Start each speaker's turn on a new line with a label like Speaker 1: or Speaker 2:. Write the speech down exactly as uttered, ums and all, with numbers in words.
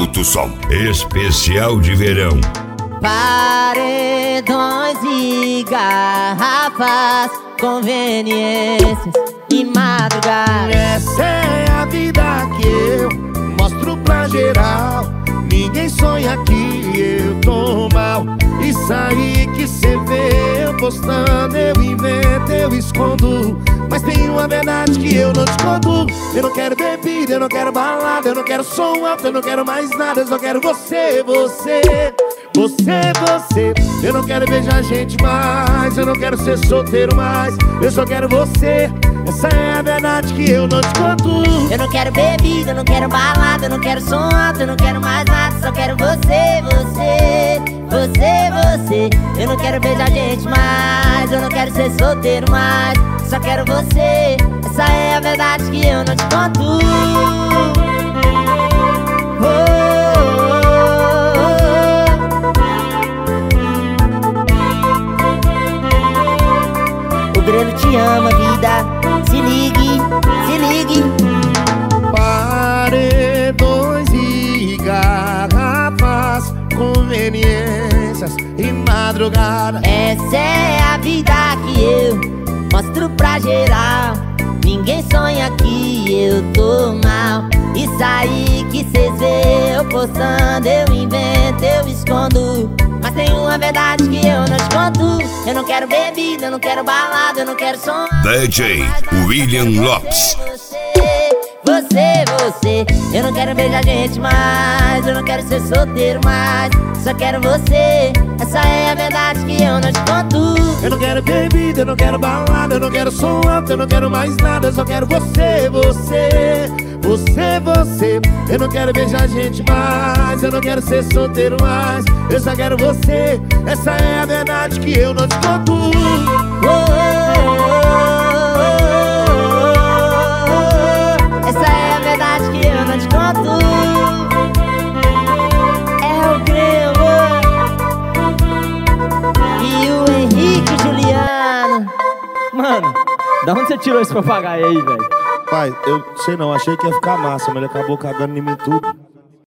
Speaker 1: Alto Som, especial de verão.
Speaker 2: Paredões e garrafas, conveniências e madrugada.
Speaker 3: Essa é a vida que eu mostro pra geral. Ninguém sonha que eu tô mal. Isso aí que cê vê eu postando, eu invento, eu escondo. Mas tem uma verdade que eu não te conto. Eu não quero bebida, eu não quero balada, eu não quero som alto, eu não quero mais nada. Eu só quero você, você, você, você. Eu não quero beijar gente mais, eu não quero ser solteiro mais. Eu só quero você, essa é a verdade que eu não te conto.
Speaker 2: Eu não quero bebida, eu não quero balada, eu não quero som alto, eu não quero mais nada. Só quero você, você, você, você. Eu não quero beijar gente mais, eu não quero ser solteiro mais. Só quero você, essa é a verdade que eu não te conto. Oh, oh, oh. O Grelo te ama, vida. Se ligue, se ligue.
Speaker 3: Paredões e garrafas, conveniências e madrugada.
Speaker 2: Essa é a vida que eu mostro pra geral. Ninguém sonha que eu tô mal. Isso aí que cês vê eu postando, eu invento, eu escondo. Mas tem uma verdade que eu não te conto. Eu não quero bebida, eu não quero balada, eu não quero som.
Speaker 1: D J William Lopes.
Speaker 2: Você, você, eu não quero beijar gente mais, eu não quero ser solteiro mais. Só quero você, essa é a verdade que eu não te conto.
Speaker 3: Eu não quero bebida, eu não quero balada, eu não quero som alto, eu não quero mais nada. Eu só quero você, você, você, você. Eu não quero beijar gente mais, eu não quero ser solteiro mais. Eu só quero você, essa é a verdade que eu não te conto.
Speaker 2: Oh, oh, oh, oh, oh. Essa é a verdade que eu não te conto. É o Grelo e o Henrique Juliano.
Speaker 4: Mano, da onde você tirou esse papagaio aí, velho?
Speaker 3: Pai, eu sei não, achei que ia ficar massa, mas ele acabou cagando em mim tudo.